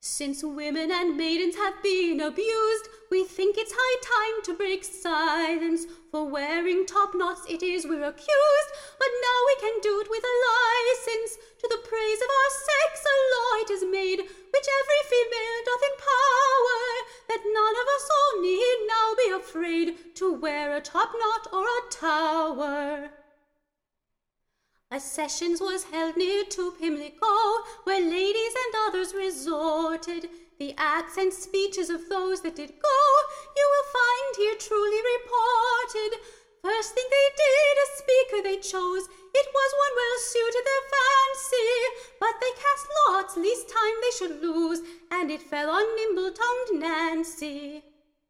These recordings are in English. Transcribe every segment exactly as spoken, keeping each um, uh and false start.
Since women and maidens have been abused, we think it's high time to break silence. For wearing top knots it is we're accused, but now we can do it with a license. To the praise of our sex a law it is made, which every female doth empower, that none of us all need now be afraid to wear a top knot or a tower. A sessions was held near to Pimlico, where ladies and others resorted. The acts and speeches of those that did go, you will find here truly reported. First thing they did, a speaker they chose, it was one well suited their fancy. But they cast lots, least time they should lose, and it fell on nimble-tongued Nancy.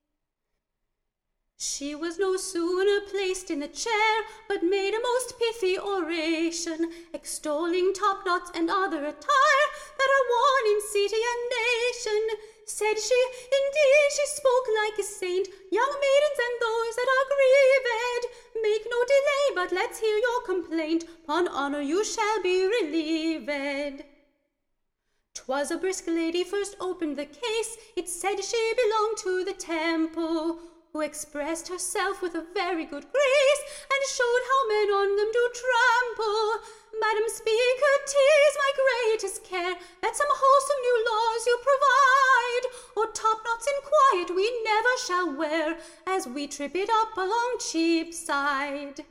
She was no sooner placed in the chair, but made a most pithy oration, extolling top knots and other attire that are worn in city and nation. Said she, indeed she spoke like a saint, young maidens and those that are grieved, make no delay, but let's hear your complaint, 'pon honour you shall be relieved. 'Twas a brisk lady first opened the case, it said she belonged to the Temple, who expressed herself with a very good grace, and showed how men on them do trample. Madam Speaker, 'tis my greatest care that some wholesome new laws you provide, or top knots in quiet we never shall wear, as we trip it up along Cheapside.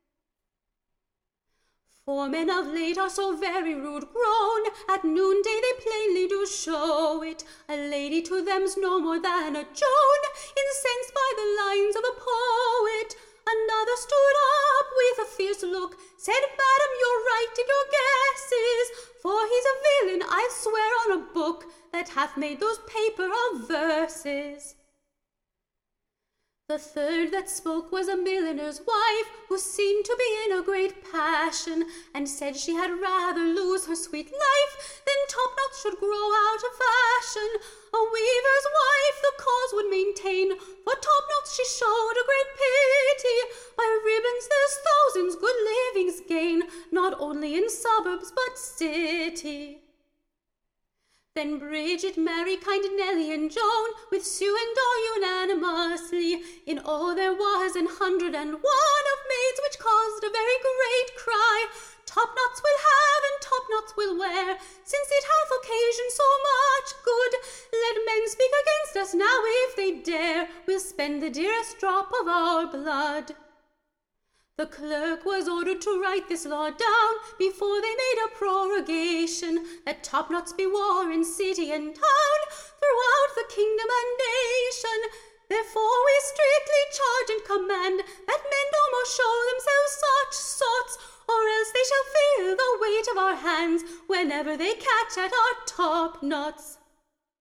For men of late are so very rude grown, at noonday they plainly do show it. A lady to them's no more than a Joan, incensed by the lines of a poet. Another stood up with a fierce look, said, Madam, you're right in your guesses, for he's a villain, I swear on a book, that hath made those paper of verses. The third that spoke was a milliner's wife, who seemed to be in a great passion, and said she had rather lose her sweet life than top knots should grow out of fashion. A weaver's wife the cause would maintain, for top knots she showed a great pity. By ribbons there's thousands good livings gain, not only in suburbs but city. Then Bridget, Mary, kind Nelly, and Joan, with Sue and Dor unanimously, in all there was an hundred and one of maids, which caused a very great cry. Top knots we'll have, and top knots we'll wear, since it hath occasioned so much good. Let men speak against us now if they dare, we'll spend the dearest drop of our blood. The clerk was ordered to write this law down before they made a prorogation, that top knots be wore in city and town throughout the kingdom and nation. Therefore we strictly charge and command that men no more show themselves such sorts, or else they shall feel the weight of our hands whenever they catch at our top knots.